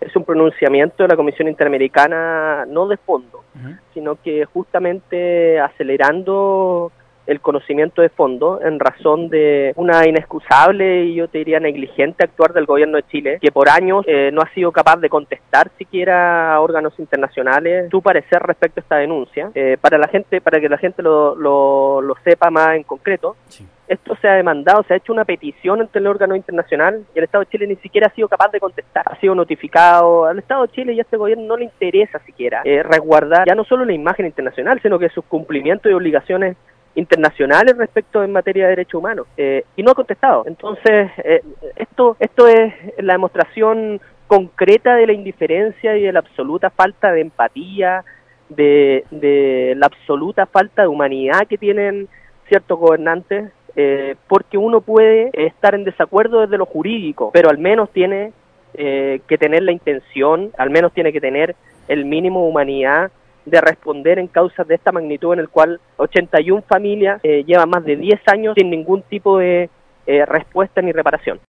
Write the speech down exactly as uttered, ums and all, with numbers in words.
es un pronunciamiento de la Comisión Interamericana no de fondo, uh-huh. sino que justamente acelerando el conocimiento de fondo en razón de una inexcusable y yo te diría negligente actuar del gobierno de Chile, que por años eh, no ha sido capaz de contestar siquiera a órganos internacionales su parecer respecto a esta denuncia. Eh, para la gente, para que la gente lo, lo, lo sepa más en concreto, sí. Esto se ha demandado, se ha hecho una petición ante el órgano internacional y el Estado de Chile ni siquiera ha sido capaz de contestar. Ha sido notificado al Estado de Chile y a este gobierno no le interesa siquiera eh, resguardar ya no solo la imagen internacional, sino que sus cumplimientos y obligaciones internacionales respecto en materia de derechos humanos, eh, y no ha contestado. Entonces, eh, esto esto es la demostración concreta de la indiferencia y de la absoluta falta de empatía, de, de la absoluta falta de humanidad que tienen ciertos gobernantes, eh, porque uno puede estar en desacuerdo desde lo jurídico, pero al menos tiene eh, que tener la intención, al menos tiene que tener el mínimo de humanidad de responder en causas de esta magnitud, en el cual ochenta y una familias eh, llevan más de diez años sin ningún tipo de eh, respuesta ni reparación.